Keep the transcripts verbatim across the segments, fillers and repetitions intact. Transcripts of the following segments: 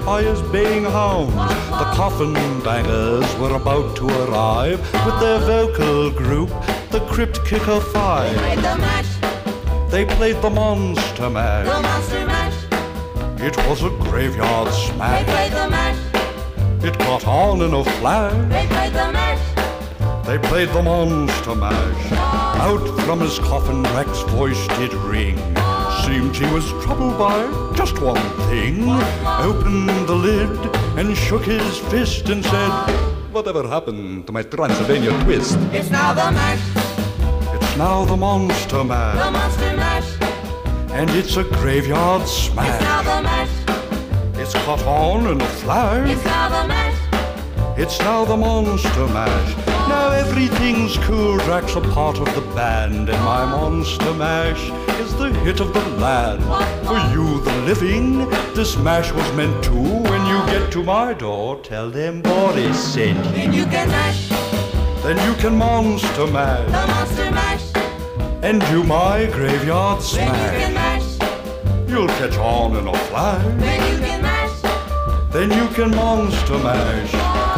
by his baying hounds. The coffin bangers were about to arrive with their vocal group, the Crypt Kicker Five. They played the mash. They played the Monster Mash. The Monster Mash. It was a graveyard They smash. played the mash. It got on in a flash. They played the mash. They played the Monster Mash. Out from his coffin Rex's voice did ring. Seemed he was troubled by just one thing. Opened the lid and shook his fist and said, "Whatever happened to my Transylvania twist?" It's now the mash. It's now the Monster The Mash. Monster Mash. And it's a graveyard It's now smash. the mash. It's caught on in a flash. It's now the mash. It's now the Monster Mash. Now everything's cool, Drax a part of the band, and my Monster Mash is the hit of the land. For you, the living, this mash was meant to. When you get to my door, tell them Boris sent you. Then you can mash. Then you can Monster Mash The Monster Mash. and do my graveyard Then you can smash. mash. You'll catch on in a flash. Then you can mash. Then you can Monster Mash.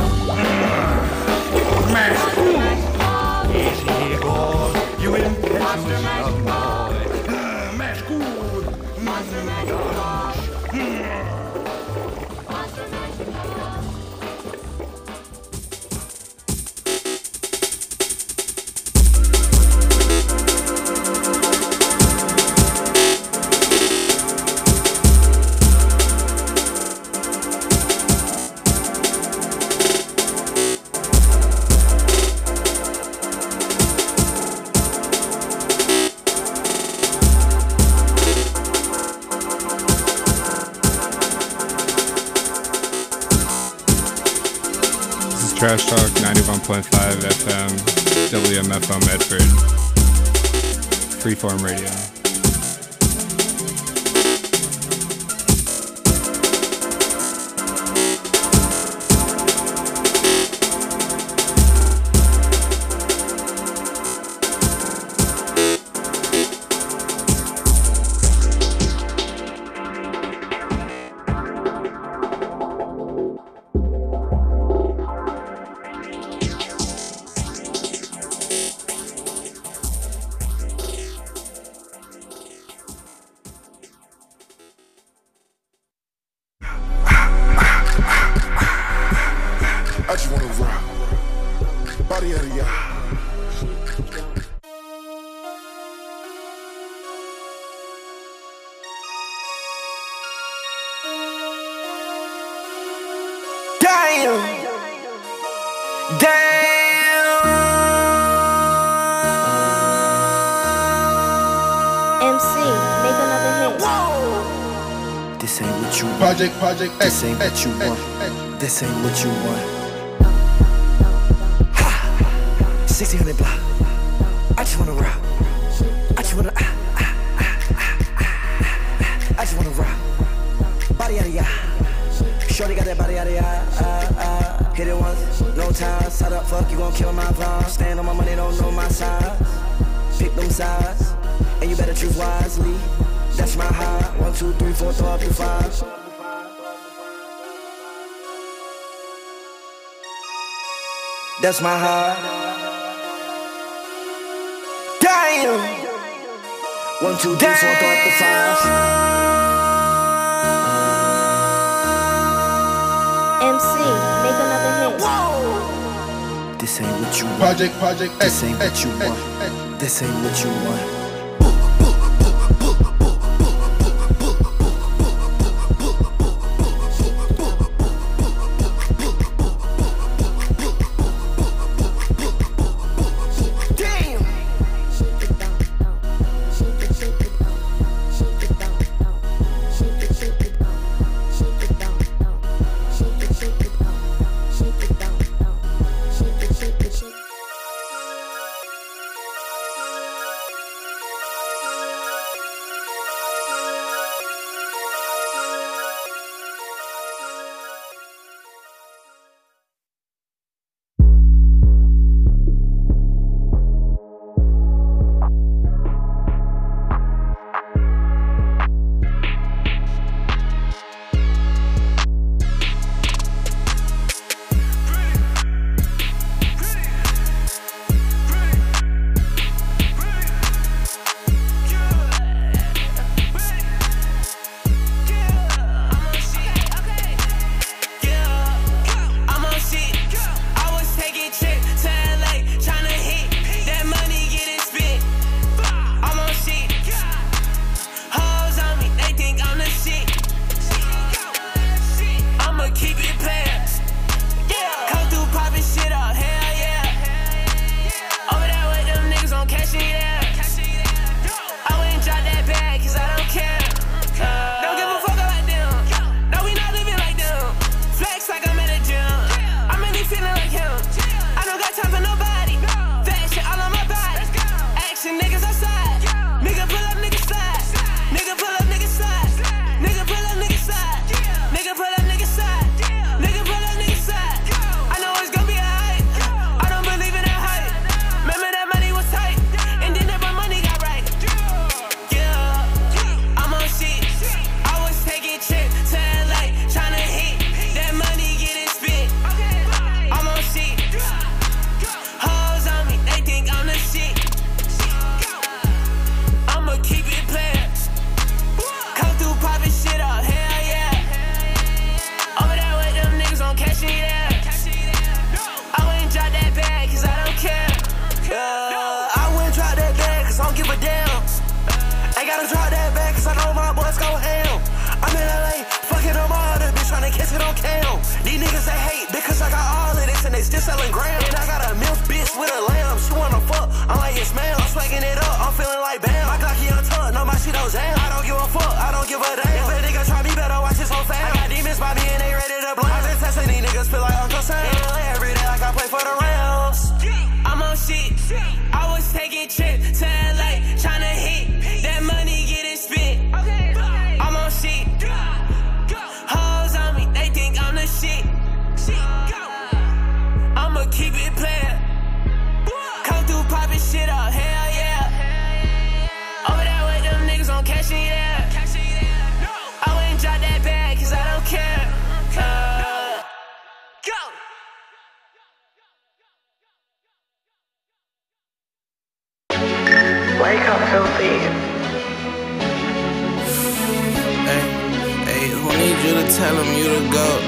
Mash. Easy God, you impetuous young boy. Ah, Mash good. Monster Mash. Monster Mash. Trash Talk ninety-one point five F M, W M F O Medford, Freeform Radio. I just wanna rock. Body out of y'all. Damn! Damn! M C, make another hit. Whoa! This ain't what you want. Project, project, This ain't what you want. This ain't what you want. Ha! sixteen hundred block. I just wanna rock. I just wanna. Ah, ah, ah, ah, ah. I just wanna rock. Body out of ya. Shorty got that body out of ya. Ah, ah. Hit it once, no time. Side up, fuck, you gon' kill my vibe. Stand on my money, don't know my size. Pick them sides, and you better choose wisely. That's my high. One, two, three, four, throw up to five. That's my high. Damn. One, two, three, four, throw up to five. M C, make another hit. This ain't what you want. project, project, This ain't what you want. This ain't what you want. nigga selling grams. And I got a milf bitch with a lamb. She wanna fuck, I'm like, yes ma'am. I'm swagging it up, I'm feeling like bam. My Glocky on tuck, no, my shit don't jam. I don't give a fuck, I don't give a damn. If a nigga try me, better watch his whole fam. I got demons by me and they ready to blame. I just testing these niggas, feel like Uncle Sam. Yeah, every day like I play for the Rams. I'm on shit, I was taking trips to L A, tryna hit. That money getting spent. I'm on shit, hoes on me, they think I'm the shit. I'ma keep it playing. Come through poppin' shit up, hell yeah. Over that way, them niggas gon' catch me there. I wouldn't drop that bag, cause I don't care. Uh, go! Wake up, filthy. Hey, hey, who need you to tell him you the GOAT?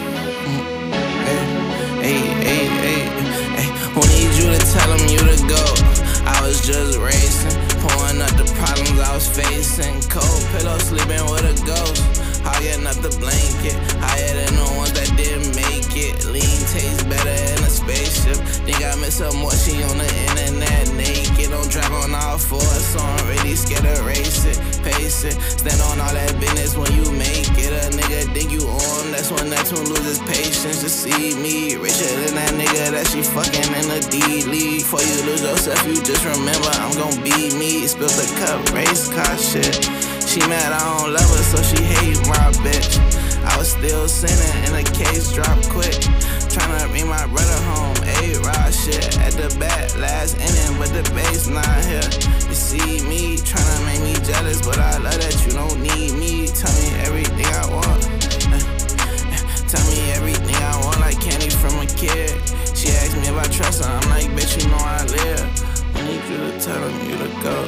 Hey, hey, hey, hey, who need you to tell him you the GOAT? I was just racing, pouring up the problems I was facing. Cold pillow, sleeping with a ghost. Hogging up the blanket, higher than the ones that didn't make it. Lean tastes better in a spaceship. Think I miss her more, she on the internet naked. Don't drive on all fours, so I'm really scared to race it. Pace it, stand on all that business when you make it. A nigga think you on, that's when that one loses patience to see me. Richer than that nigga that she fucking in the D League. Before you lose yourself, you just remember I'm gon' be me. Spilled the cup, race car shit. She mad I don't love her, so she hate my bitch. I was still sinning and the case dropped quick. Tryna bring my brother home, A-Rod shit. At the back, last inning, but the bass not here. You see me, tryna make me jealous, but I love that you don't need me. Tell me everything I want. Tell me everything I want, like candy from a kid. She asked me if I trust her, I'm like, bitch, you know I live. I need you to tell him you the GOAT.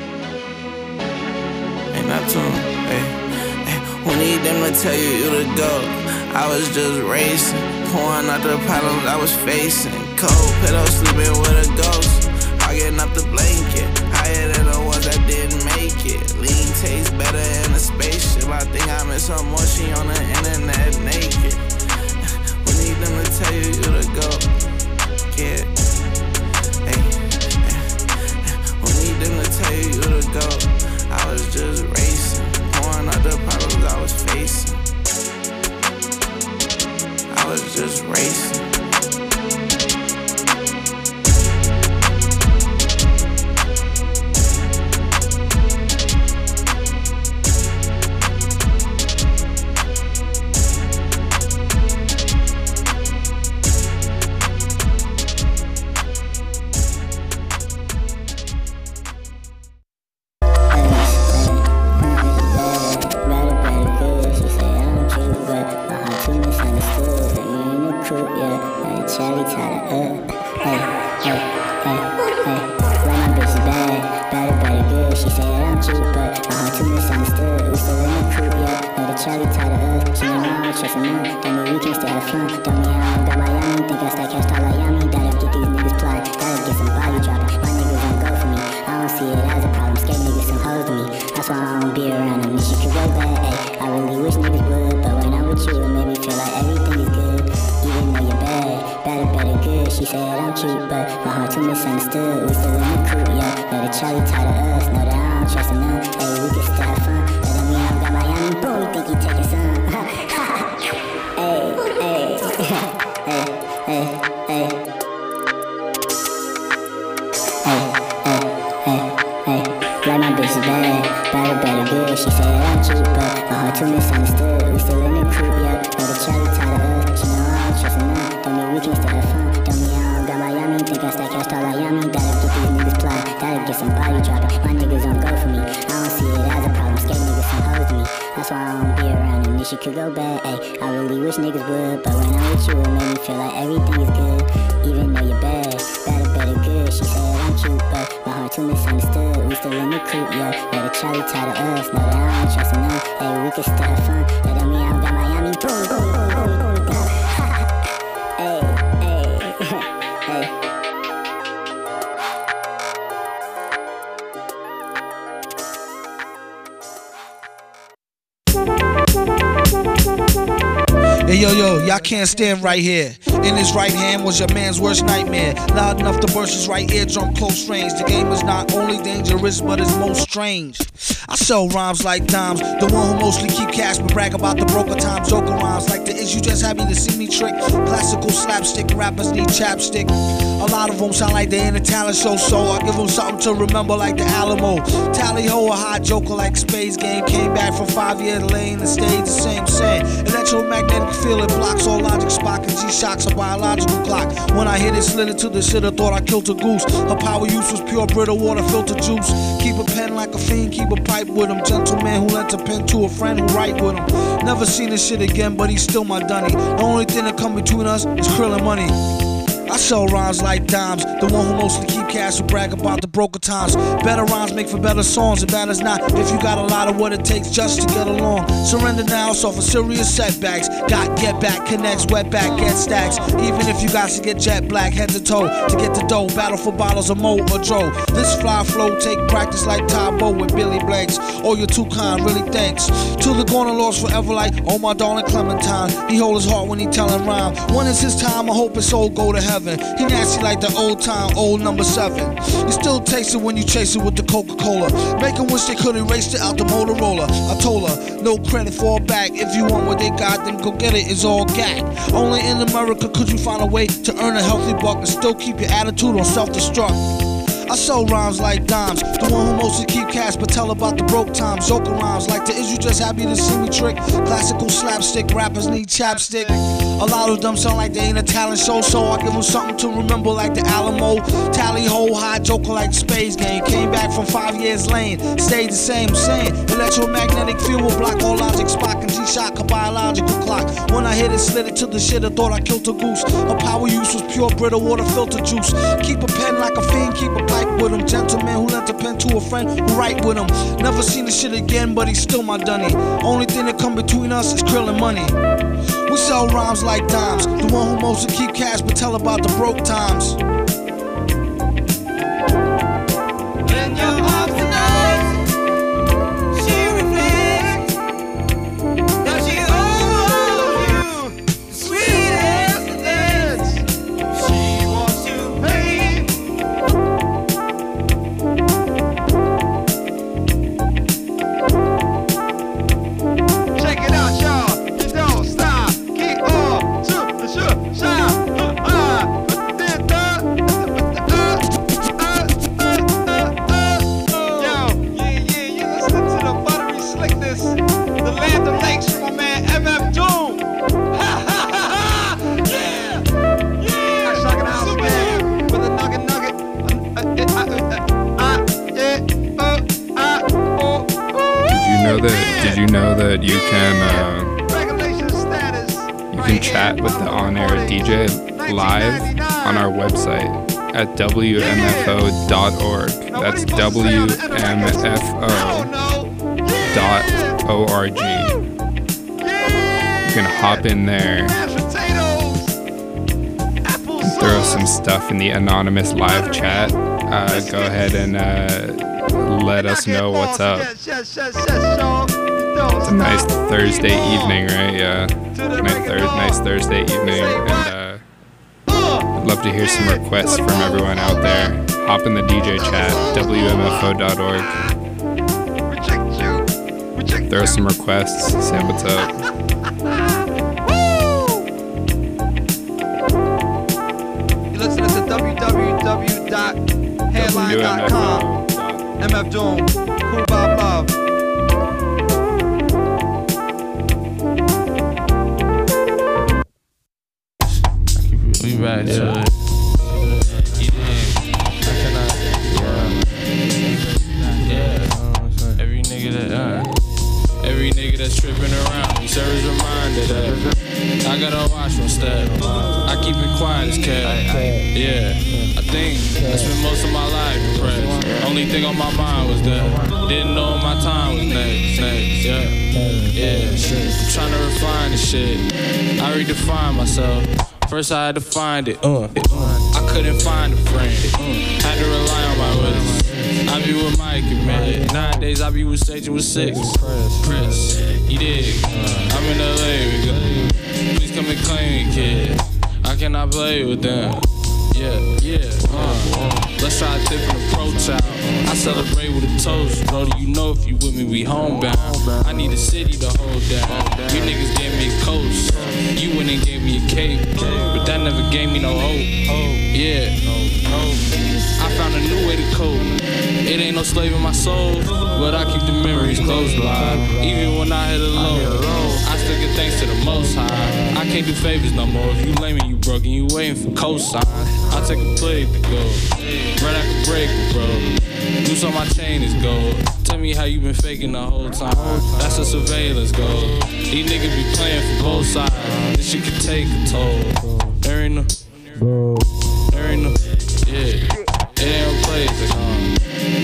Ain't up to him, hey, hey. Who need them to tell you you the GOAT? I was just racing, pouring out the problems I was facing. Cold pillow, sleeping with a ghost. Hogging up the blanket, higher than the ones that didn't make it. Lean tastes better in a spaceship. I think I miss her more, she on the internet naked. Who need them to tell you you the GOAT? Yeah, hey, hey. Who need them to tell you you the GOAT? I was just racing, pouring out the problems I was facing. I was just racing. Hey yo yo, y'all can't stand right here. In his right hand was your man's worst nightmare. Loud enough to burst his right eardrum close range. The game is not only dangerous, but it's most strange. I sell rhymes like dimes, the one who mostly keep cash but brag about the broker times. Joker rhymes like the is you just happy to see me trick. Classical slapstick rappers need chapstick. A lot of them sound like they in a talent show, so I give them something to remember like the Alamo. Tally ho, a hot joker like Space Game. Came back from five years lane and stayed the same. Saying electromagnetic field, it blocks all logic. Spock and G-Shock's a biological clock. When I hit it, slid it to the shitter, thought I killed a goose. Her power use was pure brittle water filter juice. Keep a pen like a fiend, keep a pipe with him. Gentleman who lent a pen to a friend who write with him. Never seen this shit again, but he's still my dunny. The only thing that come between us is krill and money. I sell rhymes like dimes, the one who mostly keep cash and brag about the broker times. Better rhymes make for better songs, and bad as not if you got a lot of what it takes just to get along. Surrender now, so for serious setbacks. Got get back, connects, wet back, get stacks. Even if you got to get jet black, head to toe to get the dough. Battle for bottles of Mo or Dro. This fly flow take practice like Tybo with Billy Blanks. Oh, you're too kind, really thanks. To the corner lost forever like, oh my darling Clementine. He hold his heart when he tellin' rhyme. When it's his time, I hope his soul go to heaven. He nasty like the old time, old number seven. You still taste it when you chase it with the Coca-Cola. Make 'em wish they could erase it out the Motorola. I told her, no credit, fall back. If you want what they got, then go get it, it's all gag. Only in America could you find a way to earn a healthy buck and still keep your attitude on self-destruct. I sell rhymes like dimes, the one who mostly keep cash but tell about the broke times. Joker rhymes like the is you just happy to see me trick. Classical slapstick rappers need chapstick. A lot of them sound like they ain't a talent show, so I give them something to remember like the Alamo. Tally ho, high joker like Space Game. Came back from five years lane, stayed the same, saying electromagnetic field will block all logic. Spock and G-Shock a biological clock. When I hit it, slid it to the shitter, thought I killed a goose. Her power use was pure brittle water filter juice. Keep a pen like a fiend, keep a pipe with him. Gentleman who lent a pen to a friend who write with him. Never seen this shit again, but he's still my dunny. Only thing that come between us is krill and money. We sell rhymes like dimes, the one who mostly keep cash but tell about the broke times. In your arms tonight, she reflects that she owes you the sweetest of debts. She wants to pay. Check it out, y'all. You don't stop. Keep on to the show. Shine. Know that, did you know that you can uh, you can chat with the on-air D J live on our website at W M F O dot org. That's W M F O dot O R G. You can hop in there and throw some stuff in the anonymous live chat. Uh, go ahead and uh, let us know what's up. It's a nice Thursday evening, right? Yeah, nice, thir- nice Thursday evening, and uh, I'd love to hear some requests from everyone out there. Hop in the D J chat, W M F O dot org. Throw some requests, say what's up. You listen to w w w dot headline dot com. M F Doom, Cool Bob Love. We back, yeah. Yeah. Every nigga that, uh, every nigga that's tripping around, he serves a reminder that I gotta watch my step. I keep it quiet as cat. Yeah. I think I spent most of my life depressed. Only thing on my mind was that didn't know my time was next, next, yeah, yeah. I'm trying to refine the shit. I redefine myself. First I had to find it. Uh, I couldn't find a friend. Had to rely on my wits. I be with Mike and man. Nowadays I be with Sage with six. Press, you dig? I'm in L A. We go. come and claim me, kid. I cannot play with them. Yeah, yeah, uh, let's try a different approach out. I celebrate with a toast, bro. You know if you with me, we homebound. I need a city to hold down. You niggas gave me a coast. You went and gave me a cape, but that never gave me no hope. Yeah, I found a new way to cope. It ain't no slave in my soul, but I keep the memories close by. Even when I hit a low, I still give thanks to the Most High. I can't do favors no more. If you lame and you broken, you waiting for cosign. I'll take a plate to go. Right, I can break it, bro. Loose on my chain is gold. Tell me how you been faking the whole time. That's a surveillance goal. These niggas be playing for both sides. This shit can take a toll. There ain't no, there ain't no, yeah. It ain't no place to come.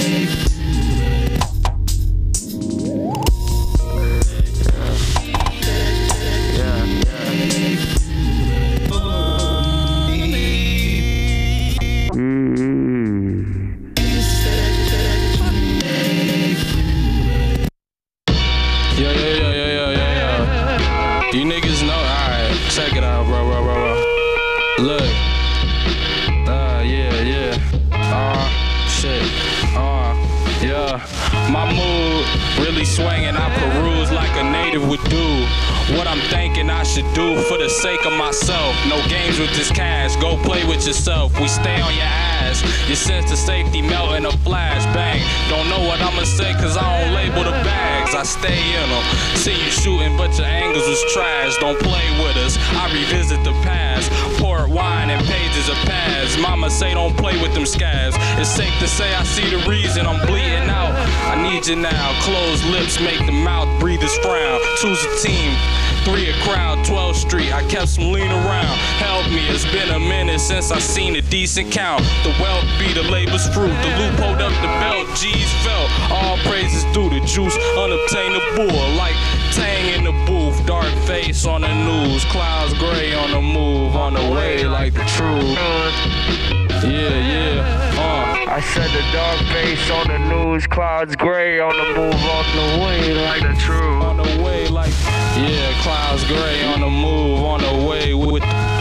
Swinging, I peruse like a native would do. What I'm thinking I should do for the sake of myself. No games with this cash, go play with yourself. We stay on your ass, your sense of safety melt in a flash. Bang, don't know what I'ma say cause I don't label the bags. I stay in them, see you shooting but your angles was trash. Don't play with us, I revisit the past. Pour wine and pages of pads. Mama say don't play with them scabs. It's safe to say I see the reason I'm bleeding out. I need you now, closed lips make the mouth breathe his frown. Choose a team, three a crowd, twelfth street, I kept some lean around. Help me, it's been a minute since I seen a decent count. The wealth be the labor's fruit, the loop hold up the belt, G's felt. All praises due the juice, unobtainable, like Tang in the booth. Dark face on the news, clouds gray on the move, on the way like the truth. Yeah, yeah, uh. I said the dark face on the news, clouds gray on the move, on the way like the truth. On the way like, yeah, clouds gray on the move, on the way with the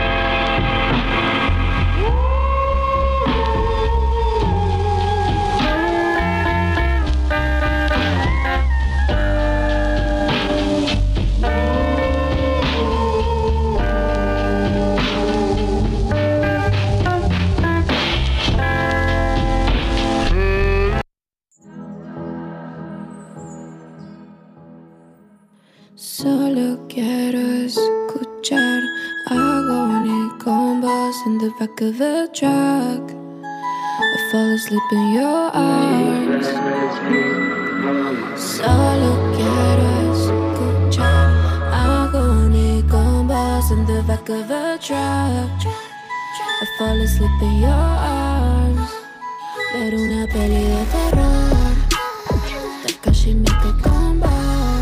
Solo quiero escuchar agony combos in the back of a truck. I fall asleep in your arms. Solo quiero escuchar agony combos in the back of a truck. I fall asleep in your arms. Ver una peli de terror. Takashi Miike con vos.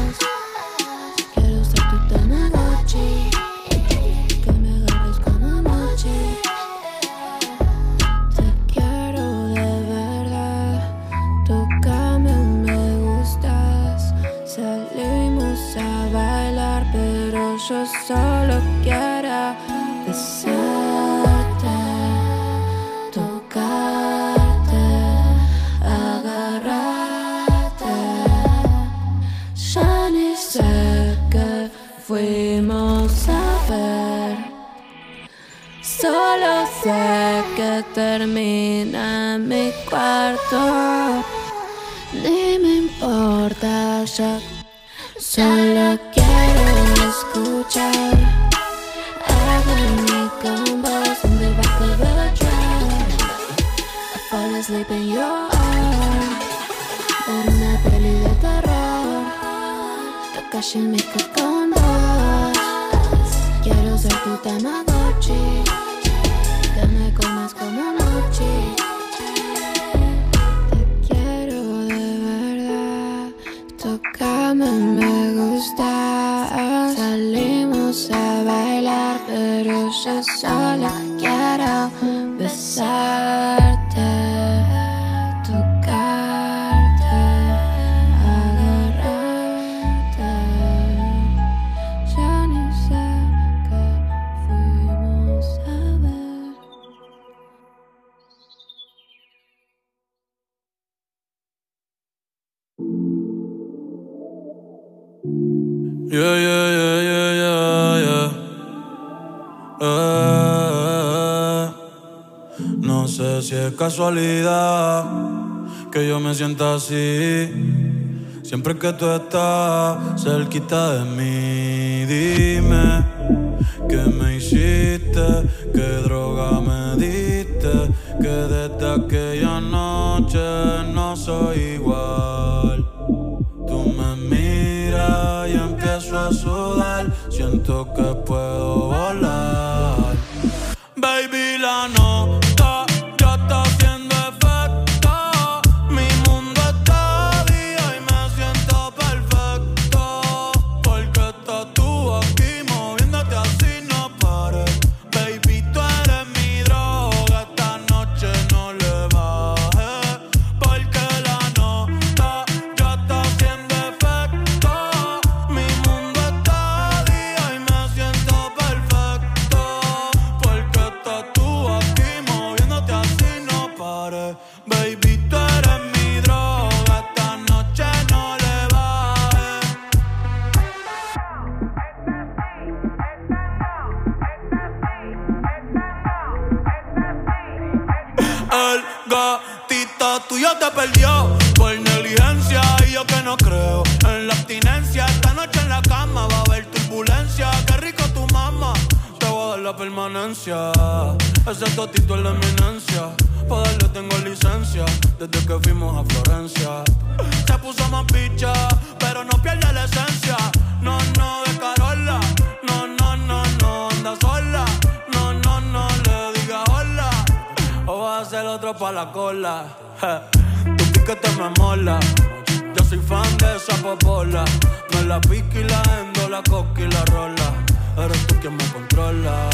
Yo solo quiero besarte, tocarte, agarrarte. Ya ni sé qué fuimos a ver. Solo sé que termina en mi cuarto. Ni me importa ya. Solo quiero escuchar agony combos in the back of a truck. I fall asleep in your arms. Ver una peli de terror. Takashi Miike con vos. Quiero ser tu Tamagotchi. Que me comas como mochi. Te quiero de verdad. Tócame, me gusta. Salimos a bailar, pero yo solo quiero besarte, tocarte, agarrarte. Yo ni sé Yeah, yeah, yeah, yeah, yeah, yeah. Eh, no sé si es casualidad que yo me sienta así. Siempre que tú estás cerquita de mí, dime qué me hiciste, qué droga me diste, que desde aquella noche no soy igual. Tú me miras y empiezo a sudar, siento que puedo volar. Baby, la nota ya está haciendo efecto. Mi mundo está día y me siento perfecto. Porque estás tú aquí moviéndote así, no pares. Baby, tú eres mi droga, esta noche no le bajes. Porque la nota ya está haciendo efecto. Mi mundo está día y me siento perfecto. Porque estás tú aquí moviéndote así, no pares. Baby, tú eres mi droga, esta noche no le bajes. El gatito tuyo te perdió por negligencia y yo que no creo en la abstinencia. Esta noche en la cama va a haber turbulencia. Qué rico tu mamá, te voy a dar la permanencia. Ese totito es la eminencia, pa' darle tengo licencia desde que fuimos a Florencia. Se puso más bicha, pero no pierde la esencia. No, no, de Carola. No, no, no, no, anda sola. No, no, no, le diga hola. O vas a hacer otro pa' la cola. Je, tu piquete me mola. Yo soy fan de esa popola. Me la pica y la endo, la coca y la rola. Eres tú quien me controla.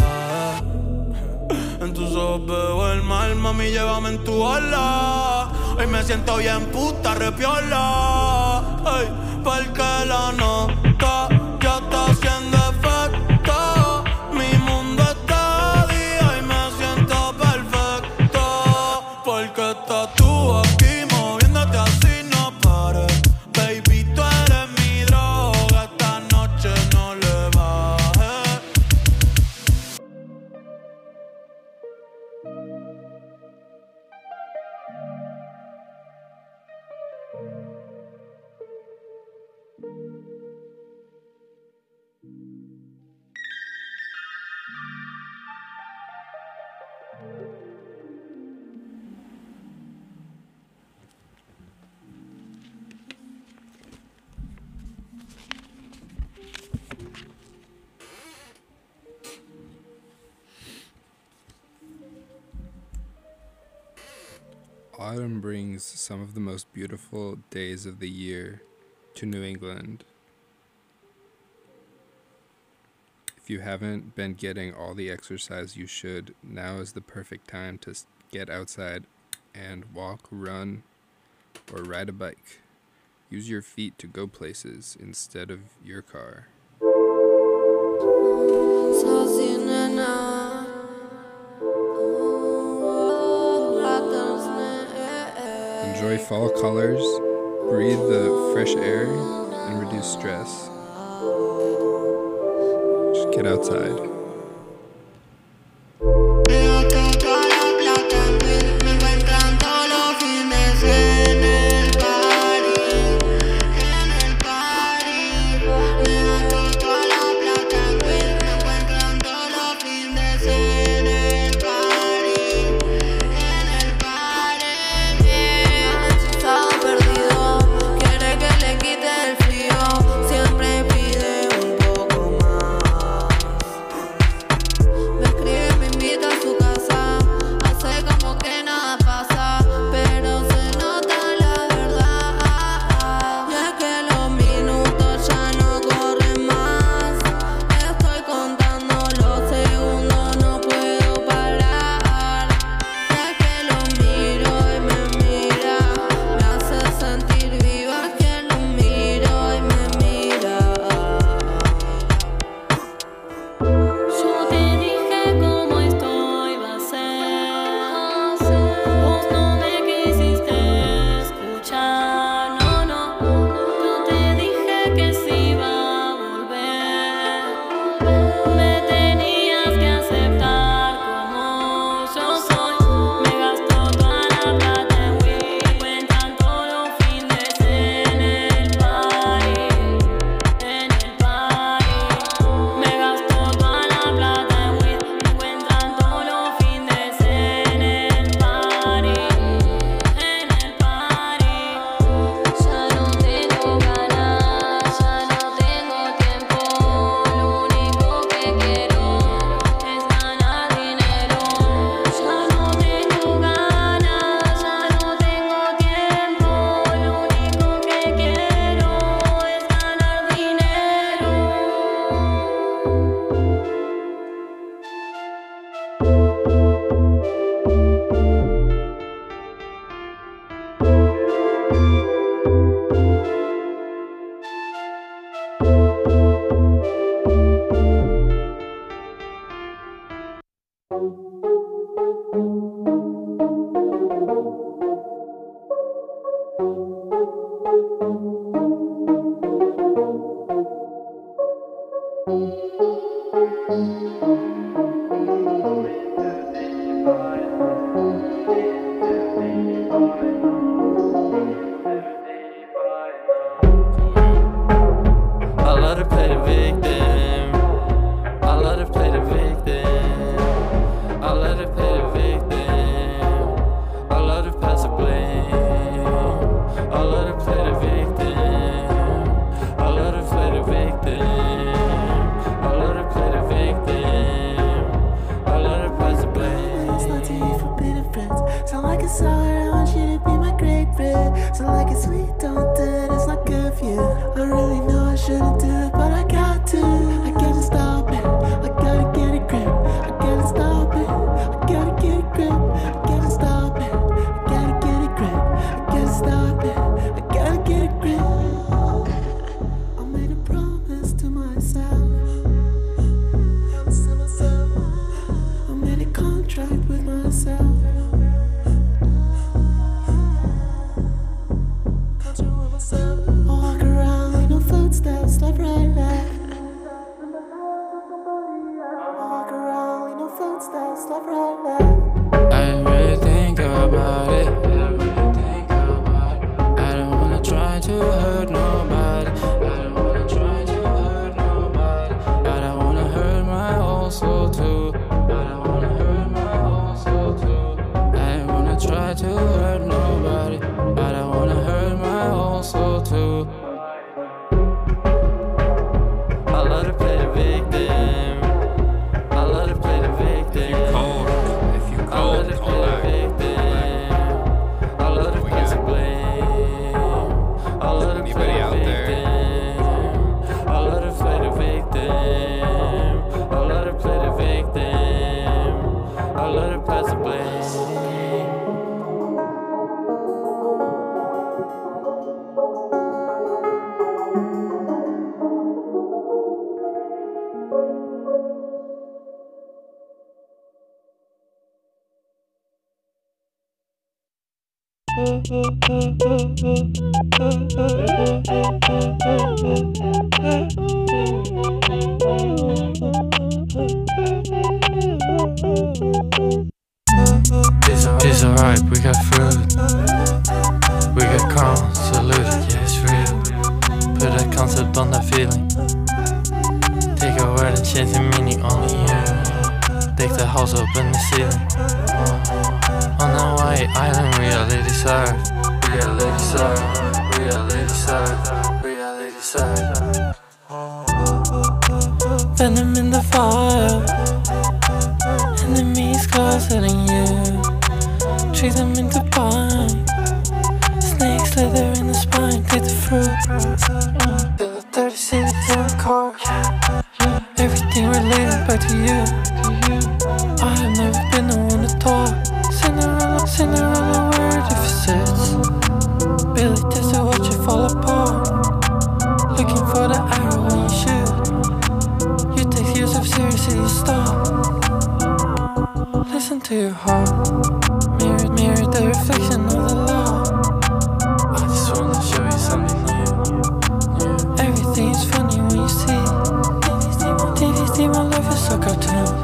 En tus ojos veo el mal, mami, llévame en tu ola. Hoy me siento bien puta, repiola. Ay, porque la nota ya está haciendo efecto. Mi mundo está día y me siento perfecto. Porque estás tú aquí moviéndote así, no pares. Baby, tú eres mi droga, esta noche no le bajes. Autumn brings some of the most beautiful days of the year to New England. If you haven't been getting all the exercise you should, now is the perfect time to get outside and walk, run, or ride a bike. Use your feet to go places instead of your car. Enjoy fall colors, breathe the fresh air, and reduce stress. Just get outside. Siempre pide un poco más. It's alright, we got fruit. We got calm, salute, yeah, it's real. Put a concept on that feeling. Take a word and change the meaning, only you. Take the house up in the ceiling. On the white island, reality serve. Reality serve, reality serve, reality serve. Venom in the fire. Enemies closer than you. Treat them into pine. Snakes slither in the spine. Take the fruit. Feel the dirty city to the car. Everything related back to you. I have never been the one to talk. Cinderella, Cinderella, word if it sits. Billy just to watch it fall apart. Looking for the arrow when you shoot. You take years of seriously, you stop. Listen to your heart. Mirror, mirror the reflection of the law. I just wanna show you something new. Everything is funny when you see. T V, see my life is so cartoon.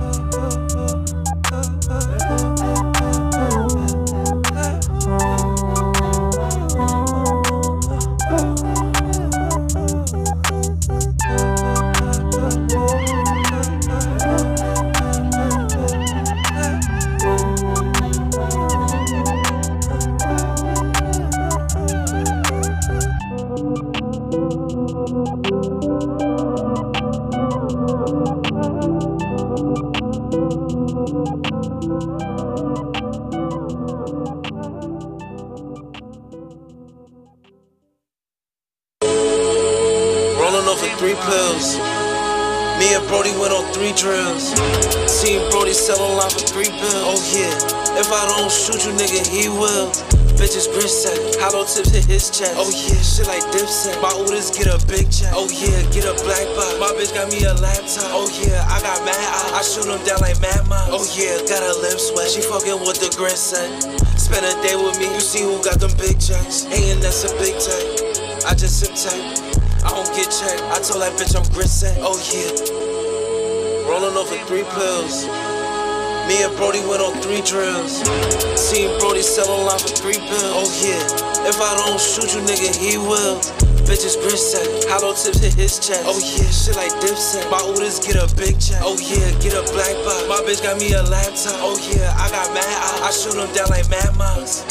Drills. Seen Brody selling life for three bills. Oh yeah, if I don't shoot you, nigga, he will. Bitches grisette, hollow tips hit his chest. Oh yeah, shit like Dipset. My orders get a big check. Oh yeah, get a black box. My bitch got me a laptop. Oh yeah, I got mad eyes. I shoot them down like Mad Mouse. Oh yeah, got a lip sweat. She fucking with the grisette. Spend a day with me, you see who got them big checks. Ain't that's a big tech. I just sip tight. I don't get checked. I told that bitch I'm grisette. Oh yeah. rolling over three pills. Me and Brody went on three drills. Seen Brody selling line for three bills. Oh yeah, if I don't shoot you, nigga, he will. Bitches grissack, hollow tips hit his chest. Oh yeah, shit like Dipset. My orders get a big check. Oh yeah, get a black box. My bitch got me a laptop. Oh yeah, I got mad eyes. I shoot them down like Mad Mouse.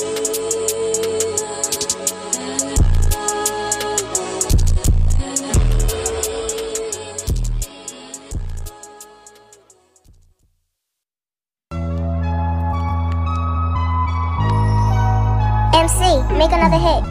M C, make another hit.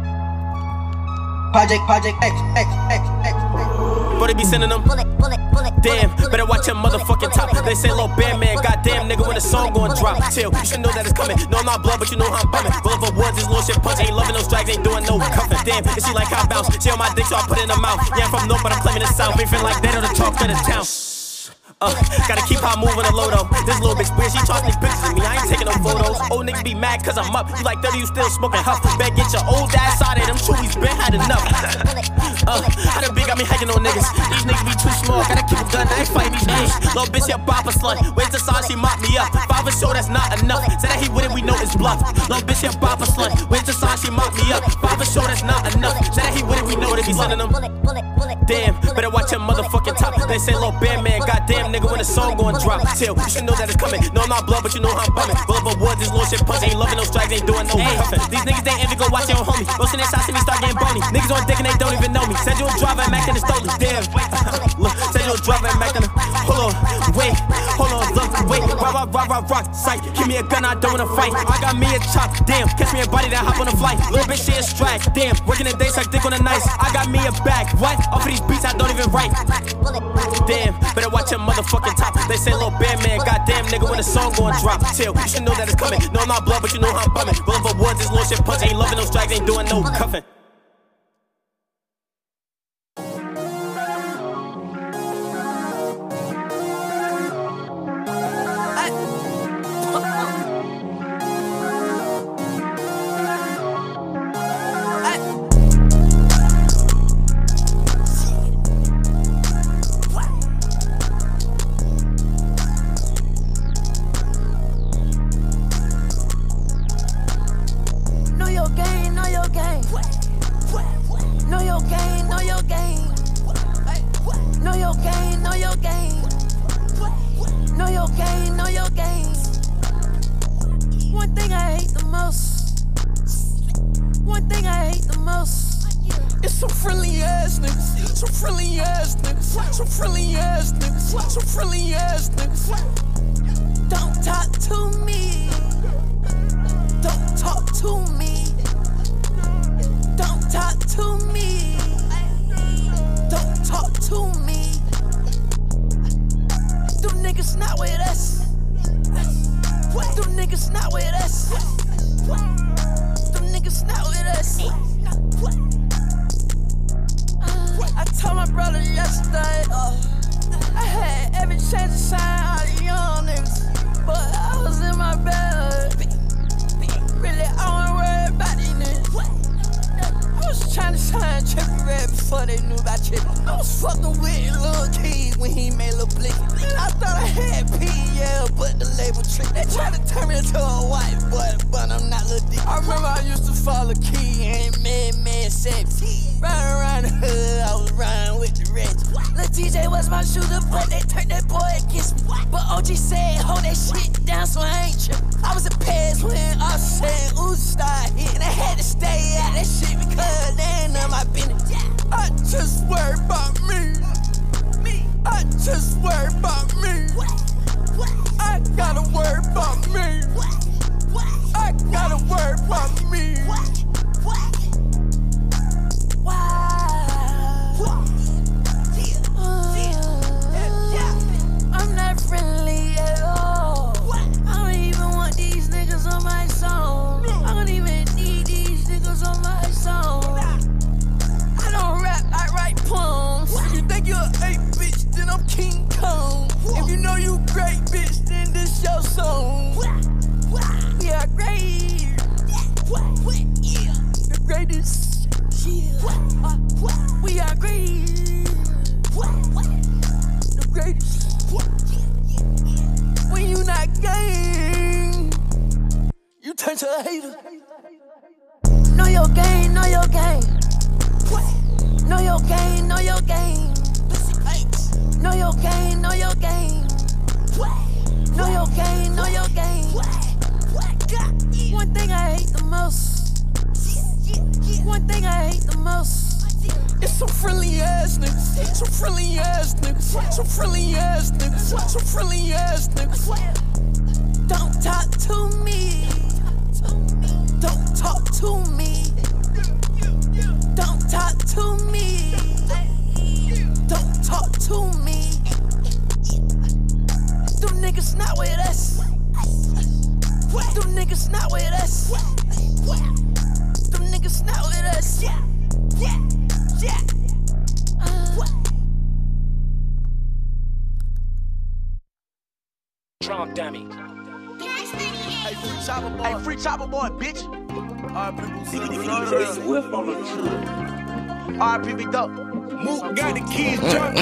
Project, Project X, X, X, X, X. But they be sending them. Bullet, bullet, bullet. Damn, better watch your motherfucking top. They say, little band man, goddamn nigga, when the song gon' drop. Chill, you should know that it's coming. No, I'm not blood, but you know how I'm bumming. Full of woods, this little shit punch. Ain't loving no strikes, ain't doing no cuffing. Damn, and she like how I bounce. She on my dick, so I put it in her mouth. Yeah, I'm from North, but I'm claiming the South. Ain't feeling like that or the talk of the town. Uh, gotta keep how I'm moving the low though. This little bitch weird, she talking these pictures of me. I ain't taking no photos. Old niggas be mad cause I'm up. You like thirty, you still smoking huff. Better get your old ass out of them. Chewy's been had enough. Uh, I done big got me hiking on niggas. These niggas be too small, gotta keep a gun. I ain't fighting these niggas. Little bitch, yeah, bop a slut. Where's the sign? She mop me up. Five a show, that's not enough. Say that he with it, we know it's bluff. Little bitch, yeah, bop a slut. Where's the sign? She mop me up. Five a show, that's not enough. Say that he with it, we know they be sending them. Damn, better watch your motherfucking top. They say, little band man, goddamn nigga, when the song gon' drop. Chill, you should know that it's coming. No, I'm not blood, but you know how I'm bumming. Full of woods, this little shit punch. Ain't loving no strikes, ain't doing no cuffing. These niggas, they envy, go watch your homie. Most of their shots see me start getting bony. Niggas on dick and they don't even know me. Said you a driver and Mac in the stolen. Damn, look, said you a driver and Mac in the. Hold on, wait, hold on, look, wait. Rock, rock, rock, rock, rock, sight. Give me a gun, I don't wanna fight. I got me a chop, damn. Catch me a body that hop on a flight. Little bitch, she a strike, damn. Working the day, suck dick on the nights. I got me a bag, what? Off of these beats, I don't even write. Damn, better watch your motherfucking top. They say, little band man, goddamn nigga, when the song gon' drop. Chill, you should know that it's coming. No, I'm not blood, but you know how I'm bumming. Full of woods, this little shit punch. Ain't loving no strikes, ain't doing no cuffing. King Kong. When you not gang, you turn to a hater. Know your game, know your game. Know your game, know your game. Know your game, know your game. Know your game, know your game. One thing I hate the most. One thing I hate the most. It's some friendly ass niggas. Some friendly ass niggas. Some friendly ass niggas. Some friendly ass niggas. Don't talk to me. Don't talk to me. Don't talk to me. Don't talk to me. Them niggas not with us. Them niggas not with us. Them niggas not with us. Yeah, yeah, yeah. Uh. Drunk dummy. Hey, free chopper boy. Hey, free chopper boy, bitch. All right, people. Swift on the trip. All right, people, dope. Mook got the keys, drunk.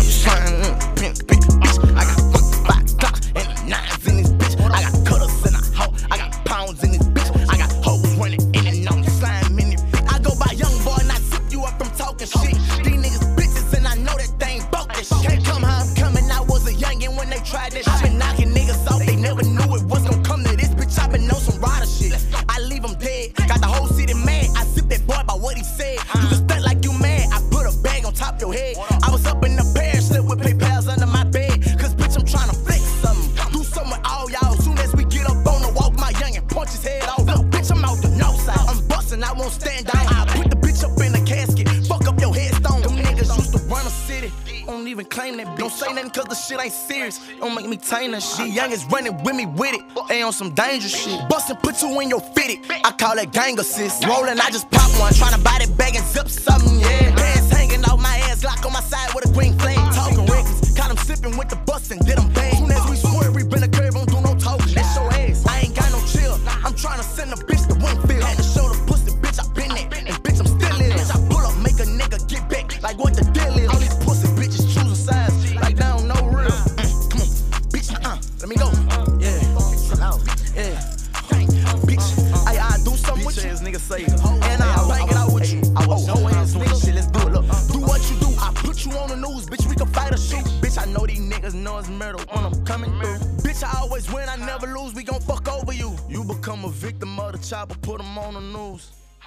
I got five blocks and nines in this bitch. I got cutters in a hoe. I got pounds in this bitch. I got hoes running in and out, slime in it. I go by young boy and I zip you up from talking shit. These niggas bitches and I know that they ain't bout that shit. Can't come how I'm coming. I was a youngin' when they tried that shit. I been knocking niggas off. They never knew it was gonna come to this bitch. I been on some rider shit. I leave them dead. Got the whole city mad. I zip that boy by what he said. You can stunt like you mad. I put a bag on top your head. I was up in the pair, slip with PayPals under my bed. Cause bitch, I'm tryna flex something. Do something with all y'all. Soon as we get up on the walk, my youngin' punch his head off. Look, bitch, I'm out the north side. I'm bustin', I won't stand down. I put the bitch up in a casket. Fuck up your headstone. Them niggas used to run a city. Don't even claim that bitch. Don't say nothing cause the shit ain't serious. Don't make me tame that shit. Youngins running with me with it. They on some dangerous shit. Bustin', put you in your fitted. I call that gang assist. Rollin', I just pop one. Tryna buy that bag and zip something, yeah. Pants hanging out my ass, lock on my side with a green flame. Talking records, caught him sipping with the bus and did them bang. Soon as we swear, we been a curve, don't do no talking. That's your ass. I ain't got no chill. I'm tryna send a bitch to Winfield. Had to show the pussy, bitch, I been there. And bitch, I'm still in. Bitch, I pull up, make a nigga get back. Like what the deal is. All these pussy bitches choosing sides. Like they don't know real. Mm, come on, bitch, uh-uh. Let me go. Yeah, yeah. Bitch, I, I do something with you. Nigga say, and I bang it out with you. I was no ass nigga. Shit, let's do it. Look, do what you do. I put you on the news, bitch. We can fight or shoot. Bitch, I know these niggas know it's murder when I'm coming through. Bitch, I always win, I never lose. We gon' fuck over you. You become a victim of the chopper, put them on the news.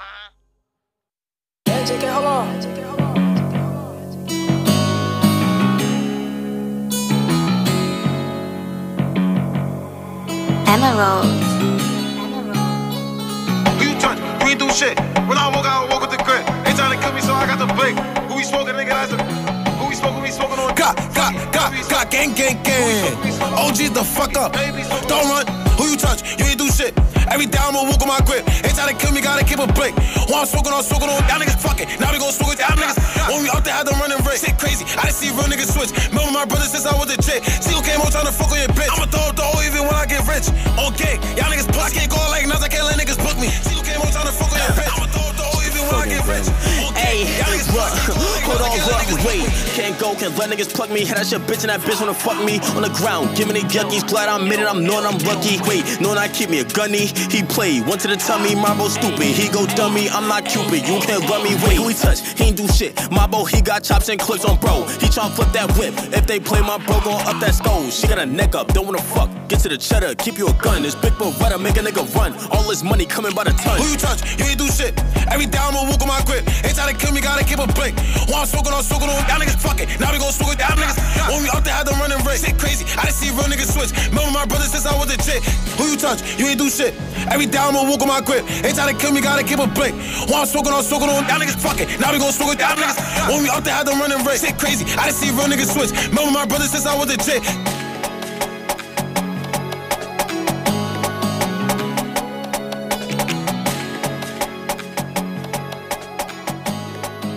Hey, J K, hold on. Emerald. Who you touch? You ain't do shit. When I walk out, I walk with the grip. They tryna kill me, so I got the blick. Who we smoking, nigga? That's a. Who we smoking? We smoking on. Got, got, got, got, gang, gang, gang. O G's the fuck up. Don't run. Who you touch? You ain't do shit. Every day I'ma walk on my grip. They tryna kill me, gotta keep a blick. While I'm smoking on, smoking on. Y'all niggas fucking. Now we gon' smoke with y'all niggas. When we out there, had them running red. Shit crazy. I done see real niggas switch. Remember my brother since I was a chick. See who came home tryna fuck on your bitch. I'ma throw up the O even when I get rich. Okay, y'all niggas puss. I can't go like nuts. I can't let niggas book me. See who came home tryna fuck on your bitch. I'ma throw up the O even when I get rich. Hey, what? Hold on, what? Wait, can't go, can't let niggas plug me. Had that shit bitch and that bitch wanna fuck me on the ground. Give me the yuckies, glad I'm in it, I'm knowing I'm lucky. Wait, knowing I keep me a gunny. He played, went to the tummy, Marbo stupid. He go dummy, I'm not Cupid. You can't run me. Wait, who he touch? He ain't do shit. Marbo, he got chops and clips on bro. He tryna flip that whip. If they play my bro, gon' up that stove. She got a neck up, don't wanna fuck. Get to the cheddar, keep you a gun. This big Beretta make a nigga run. All this money coming by the ton. Who you touch? You ain't do shit. Every day I'ma walk on my grip. They tryna kill me, gotta keep a blick. While I'm smoking on, smoking on. Y'all niggas fucking. Now we gon' smoke with y'all niggas. When we out there, had them running red. Shit crazy. I done see real niggas switch. Remember my brother since I was a chick. Who you touch? You ain't do shit. Every day I'ma walk on my grip. They tryna kill me, gotta keep a blick. While I'm smoking on, smoking on. Y'all niggas fucking. Now we gon' smoke with y'all niggas. When we out there, had them running red. Shit crazy. I done see real niggas switch. Remember my brother since I was a chick.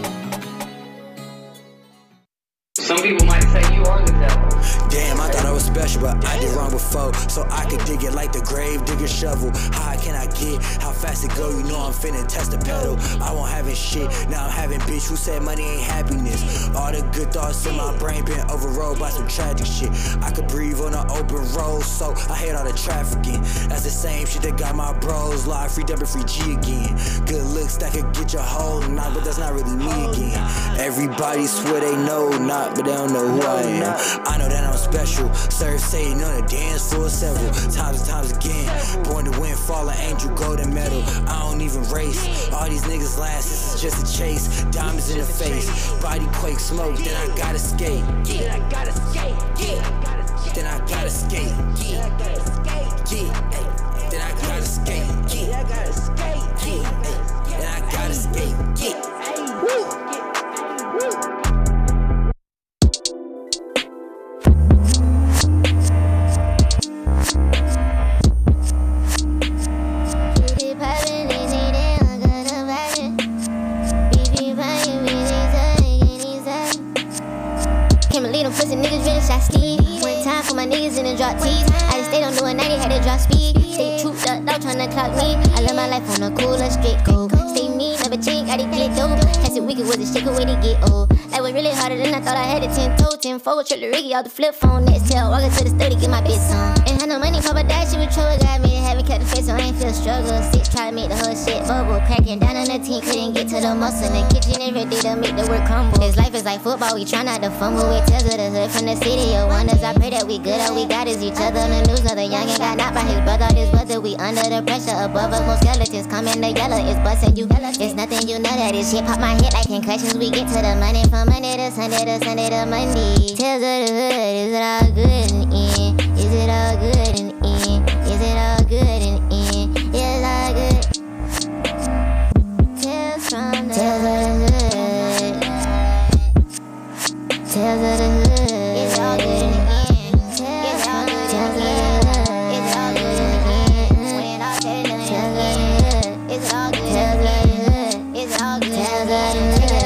Some people might say you are the devil. Damn, I thought I was special, but I did wrong before, so I could dig it like the grave digger shovel. How high can I get? How fast it go? You know I'm finna test the pedal. I won't having shit, now I'm having bitch. Who said money ain't happiness? All the good thoughts in my brain been overrode by some tragic shit. I could breathe on an open road, so I hate all the trafficking. That's the same shit that got my bros locked. Free W, free G again. Good looks that could get your whole knot, but that's not really me again. Everybody swear they know not, but they don't know who I am. I know that I'm special. Serve Satan on the dance floor several times and times again. Born to win, fallen angel, golden medal. I don't even race. All these niggas last, this is just a chase. Diamonds in the face, body quake, smoke, then I gotta skate. Yeah, I gotta skate. Yeah, then I gotta skate. Yeah, yeah, then I gotta skate. Yeah, I gotta skate. Yeah, then I gotta skate. Yeah, woo. Pussy niggas really shot Steve. One time for my niggas in the drop tees. I just stayed on doing ninety, had to drop speed. Stay true, ducked out, tryna clock me. I live my life on a cooler, straight go. Stay mean, never change, got it get dope. Can't sit wicked with a shake away to get old. Life was really harder than I thought I had it. Ten toe, ten fold, trip the Ricky off the flip phone. Next tail, walking to the study, get my bitch on. Ain't had no money, Papa died, she was trouble. Got me to have me cut the face, so I ain't feel struggle. Six, try to make the whole shit bubble. Cracking down on the team, couldn't get to the muscle. In the kitchen every day to make the work crumble. This life is like football, we try not to fumble. We tell to the hood from the city of wonders. I pray that we good, all we got is each other. On the news of the youngin' got knocked by his brother. This brother, we under the pressure above us. More skeletons coming together, it's bustin' you. It's nothing, you know that this shit pop my head like concussions. We get to the money from Monday to Sunday to Sunday to Monday. Tales of the hood, is it all good in the end? Is it all good in the end? Is it all good in the end? It's all good. Tales from the Tales of the hood. Tales of the hood. It's all good in the end. It's all good. Tales of the hood. It's all good in the end. When it all said and done. It's all good. Tales of the hood. It's all good. Tales of the hood.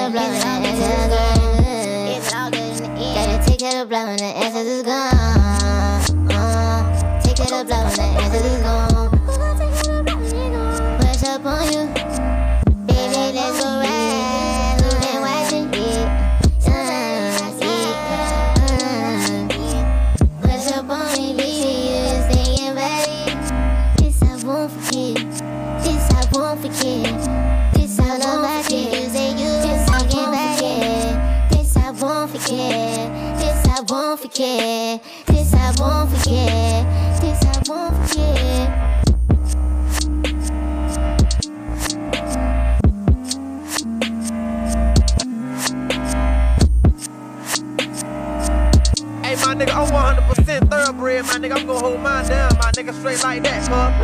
It's all good in the end. Gotta take care of blood when the answers is gone. Uh, take care of blood when the answers is gone. Push up on you, baby, let's go ride. Who been watching? Yeah, uh, yeah. Push up on me, baby, you staying body. This I won't forget. This I won't forget. This I won't forget. You say you this I won't forget. This I won't forget. This I won't forget. This I won't forget. This I won't forget. Hey, my nigga, I'm one hundred percent thoroughbred, my nigga. I'm gonna hold mine down, my nigga, straight like that, cuz.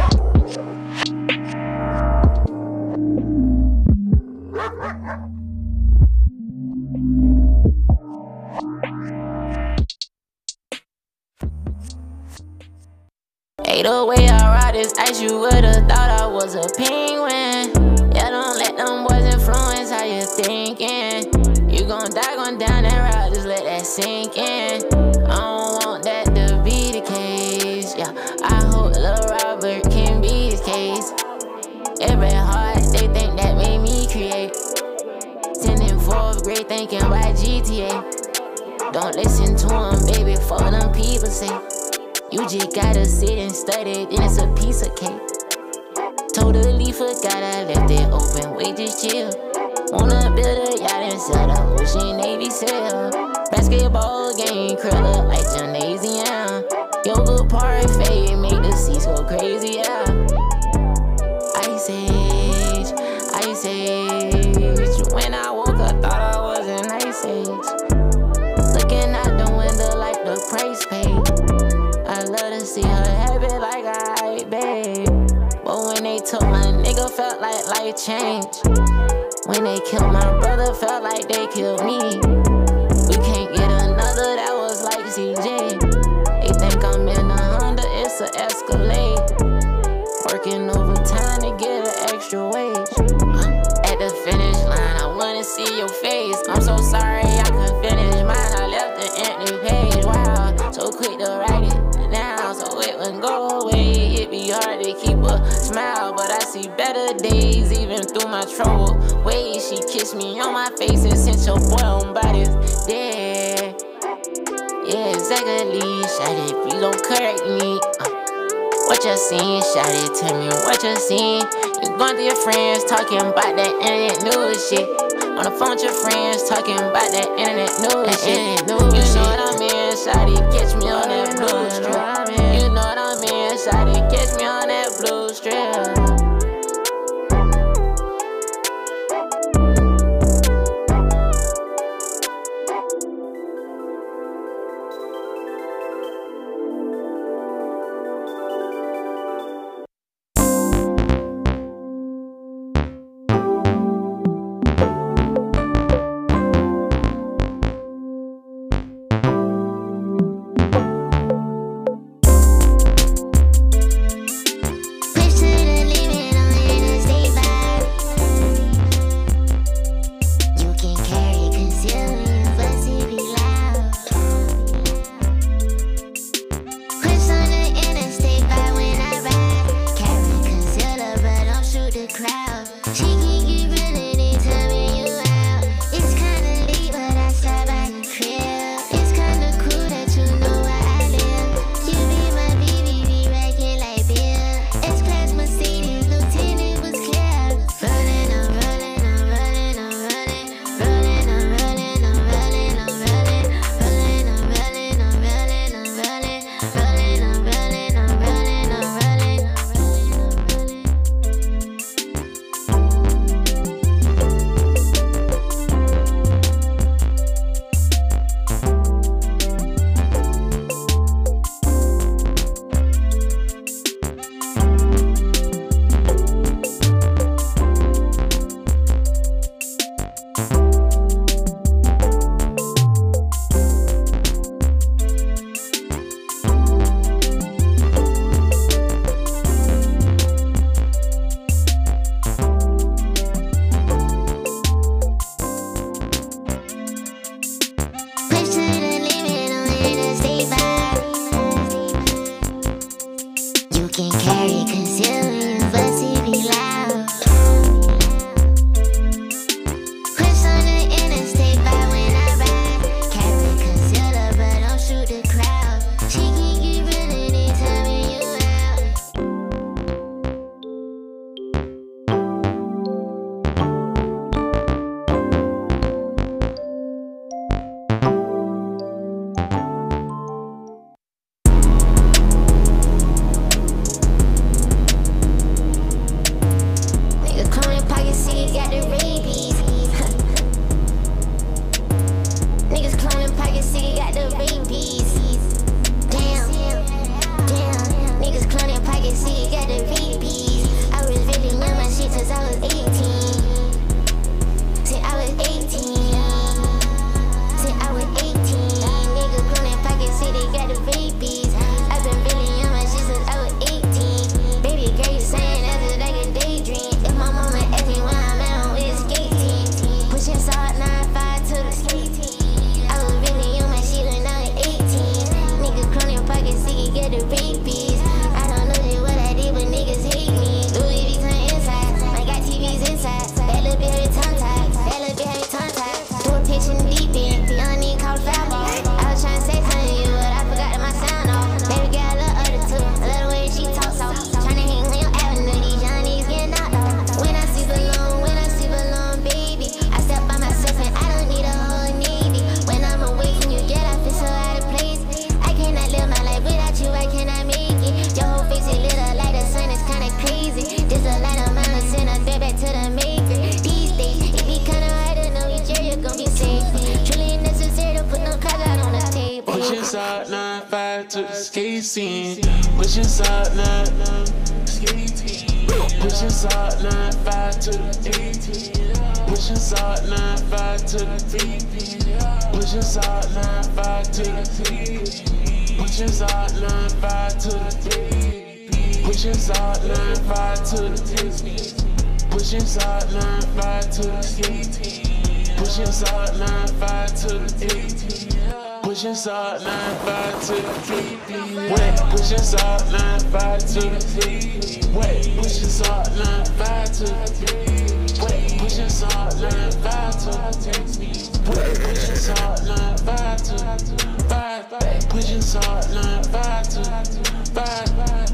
Hey, the way I ride this ice, you would've thought I was a penguin. Yeah, don't let them boys influence how you're thinking. You gon' die, gon' down that ride, just let that sink in. I don't want that to be the case. Yeah, I hope Lil Robert can be his case. Every heart, they think that made me create. Sending fourth grade thinking about G T A. Don't listen to them, baby, for them people say. You just gotta sit and study, then it's a piece of cake. Totally forgot I left it open, wait, just chill. Wanna build a yacht and sell the Ocean Navy sail. Basketball game, curl up like gymnasium. Yoga parfait, make the seats go crazy, yeah. Ice Age, Ice Age. When I woke up, thought I was in Ice Age. Looking out the window like the price paid. I love to see her happy like I babe. But when they took my nigga, felt like life changed. When they killed my brother, felt like they killed me. We can't get another that was like C J. They think I'm in a Honda, it's a Escalade. Working overtime to get an extra wage. At the finish line, I wanna see your face. I'm so sorry I couldn't finish mine, I left an empty page. Wow, so quick to write it. and go away. It be hard to keep a smile, but I see better days even through my trouble ways. She kissed me on my face and sent your boy on bodies dead. Yeah, exactly. Shawty, please don't correct me. Uh, what you seen? Shawty, tell me what you seen. You going through your friends talking about that internet news shit. On the phone with your friends talking about that internet news shit. You know what I mean? Shawty, catch me on that blue strip. You know what I mean? Shawty, catch me on that blue strip. Scene, pushing side nine, pushing side nine five to the eighteen, pushing side nine five to the V, pushing side nine five to the T, pushing side nine five to the T, pushing side nine five to the T, pushing side nine five to the T, pushing side nine five to the T. Pushing side nine five to the T. When, pushing salt, line five to the wait, pushing salt, line five to wait, pushing salt, line five to wait, pushing salt, line five to five, pushing salt, line five to five.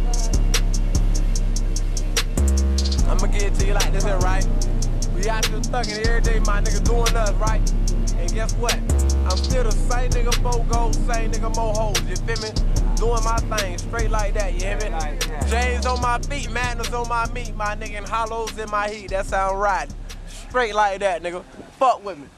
I'ma get it to you like this here, right? We out here thugging every day, my nigga doing us, right? And guess what? I'm still the same nigga, more goals, same nigga, more hoes, you feel me? Doing my thing, straight like that, you hear me? James on my feet, Madness on my meat, my nigga, and hollows in my heat, that sound right. Straight like that, nigga. Fuck with me.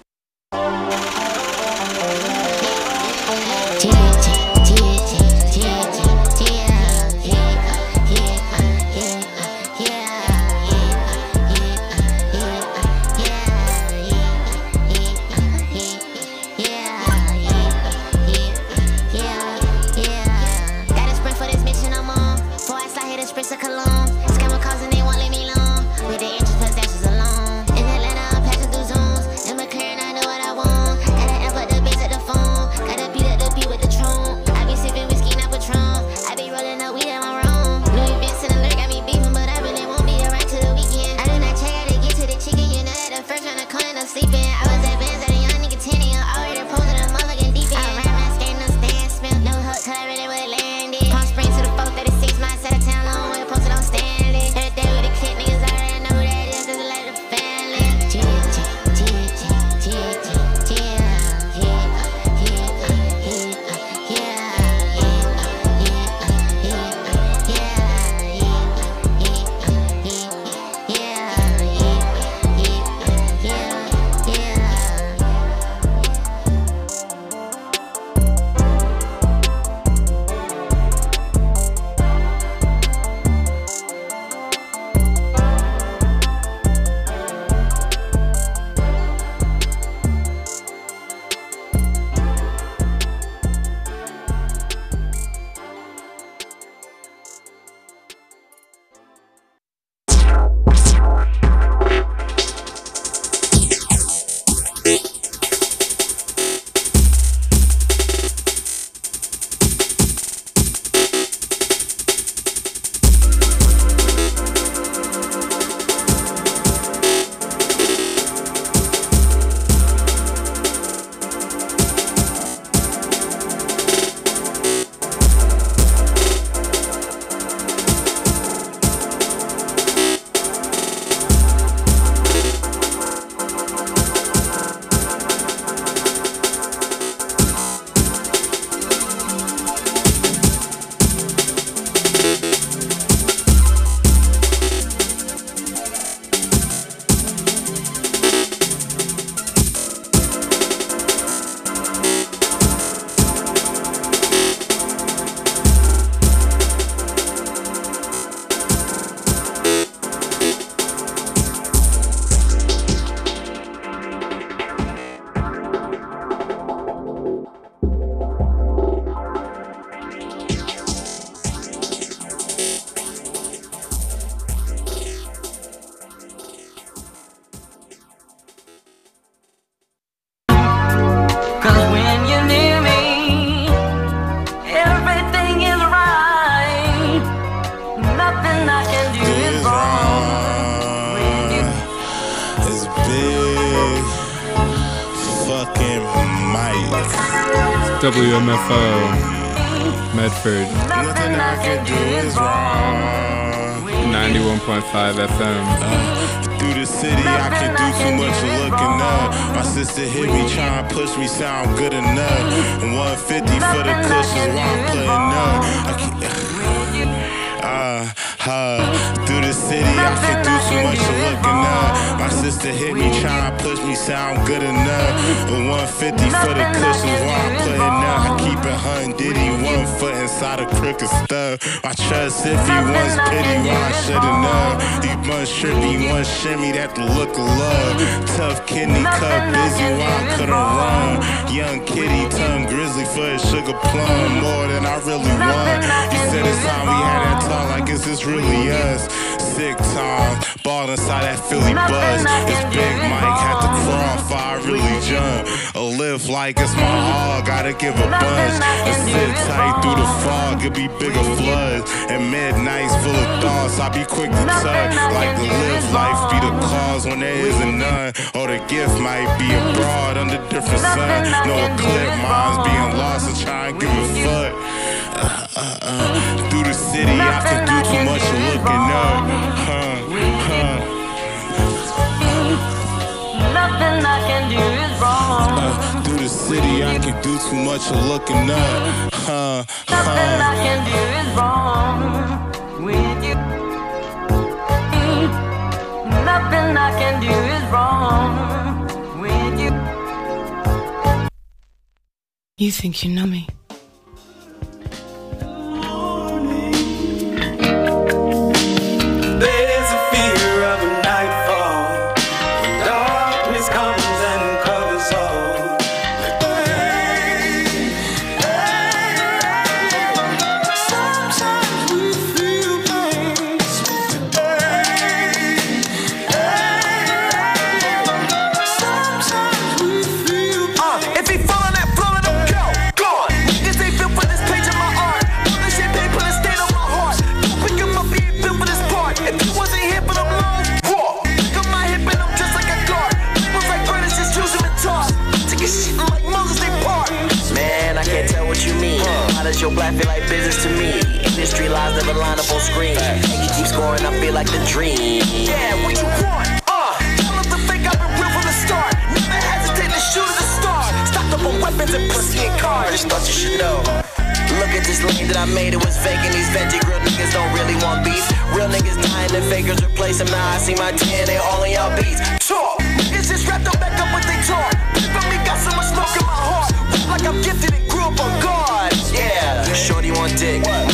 Spritz of cologne, scammer causing they won't leave me alone. With the interest plus dashes alone. In Atlanta, I'm passing through zones. In McLaren, I know what I want. Gotta amp up the bass at the phone. Gotta beat up the beat with the tron. I be sipping whiskey, not Patron. I be rolling up weed in my room. New events in the lurk got me beefing, but I really won't be around till the weekend. I do not check how to get to the chicken. You know that the first round of corner, I'm sleeping. I was advanced at a young nigga ten, and I'm already posing a motherfucking deep end. I ran my skating, no stand, smell no hook till I really would landed. Palm Springs to the four thirty-six, my side of town, long way posted on Stanley. Every day with the clip, niggas already know who that is, cause I like the family. W M F O, Medford. ninety-one point five F M. Uh, through the city, I can do too much of looking up. My sister hit me, trying to push me, sound good enough. one fifty for the cushions while I'm putting up. I keep, uh, uh, through the city, I can do too much of looking up. My sister hit me, trying to push me, sound good enough. one fifty for the cushions while I'm putting up. I keep it hunting, Diddy, one foot inside a crooked stuff. My trust if he wants pity, why I should've known. He one trippy, one shimmy, that the look of love. Tough kidney cup, busy, why I couldn't run. Young kitty, tongue grizzly for his sugar plum. More than I really want. He said it's time we had that talk, like is this really us? sick times. Ball inside that Philly buzz. It's Big Mike, had to crawl if I really jump. A lift like it's my all, gotta give a buzz. And sit tight through the fog, it be bigger floods. And midnights full of thoughts, I be quick to tug. Like the live life be the cause when there isn't none. Or the gift might be abroad under different sun. No eclipse, mine's being lost and try and give a fuck. Uh, uh, uh. Through the city, I can do too much of looking up. Huh, huh. Nothing I can do is wrong. Uh, through the city, I can do too much of looking up. Huh, Nothing I huh. can do is wrong with you. Nothing I can do is wrong with you. You think you know me? There's a fear of a nightfall when darkness comes and covers all. Sometimes we feel pain. Sometimes we feel pain. If he fall on that floor, let him go. Gone. This ain't built for this page of my art. All this champagne put a stain on my heart. Pick him up, he ain't built for this part. If you wasn't here for them lungs, walk. Got my hip and I'm just like a guard. Moves like brothers, just choose him and toss. Take a shit like Moses, they part. Man, I can't tell what you mean. Why does your black feel like business to me? Industry lies never line up on screen. And you keep scoring, I feel like the dream. Yeah, what you want? Uh, tell us to think I've been real from the start. Never hesitate to shoot at the star. Stocked up on weapons and pussy and I cars. just thought you should know. Look at this lane that I made, it was fake. And these veggie grill niggas don't really want beef. Real niggas dying and fakers replace them. Now I see my ten, they all in y'all beats. Talk, niggas just wrapped up back up what they talk. From me got so much smoke in my heart. Like I'm gifted and grew up on God. Yeah, shorty want dick.